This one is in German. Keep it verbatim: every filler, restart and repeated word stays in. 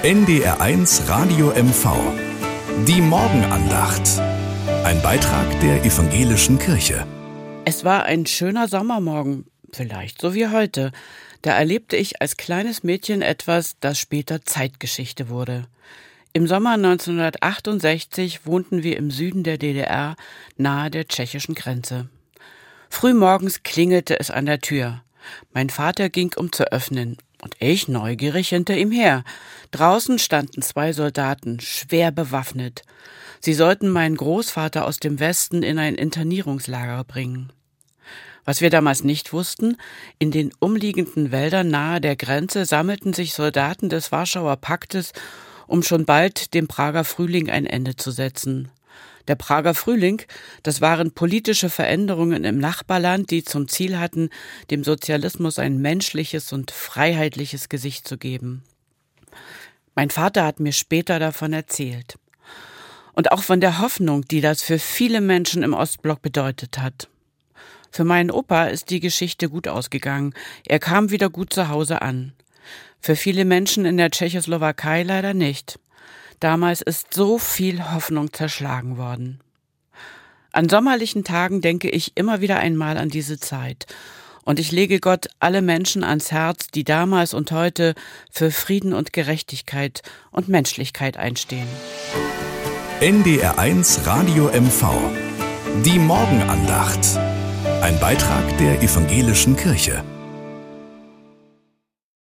N D R eins Radio M V. Die Morgenandacht. Ein Beitrag der Evangelischen Kirche. Es war ein schöner Sommermorgen, vielleicht so wie heute. Da erlebte ich als kleines Mädchen etwas, das später Zeitgeschichte wurde. Im Sommer neunzehnhundertachtundsechzig wohnten wir im Süden der D D R, nahe der tschechischen Grenze. Frühmorgens klingelte es an der Tür. Mein Vater ging, um zu öffnen, und ich neugierig hinter ihm her. Draußen standen zwei Soldaten, schwer bewaffnet. Sie sollten meinen Großvater aus dem Westen in ein Internierungslager bringen. Was wir damals nicht wussten, in den umliegenden Wäldern nahe der Grenze sammelten sich Soldaten des Warschauer Paktes, um schon bald dem Prager Frühling ein Ende zu setzen. Der Prager Frühling, das waren politische Veränderungen im Nachbarland, die zum Ziel hatten, dem Sozialismus ein menschliches und freiheitliches Gesicht zu geben. Mein Vater hat mir später davon erzählt. Und auch von der Hoffnung, die das für viele Menschen im Ostblock bedeutet hat. Für meinen Opa ist die Geschichte gut ausgegangen. Er kam wieder gut zu Hause an. Für viele Menschen in der Tschechoslowakei leider nicht. Damals ist so viel Hoffnung zerschlagen worden. An sommerlichen Tagen denke ich immer wieder einmal an diese Zeit. Und ich lege Gott alle Menschen ans Herz, die damals und heute für Frieden und Gerechtigkeit und Menschlichkeit einstehen. N D R eins Radio M V. Die Morgenandacht. Ein Beitrag der Evangelischen Kirche.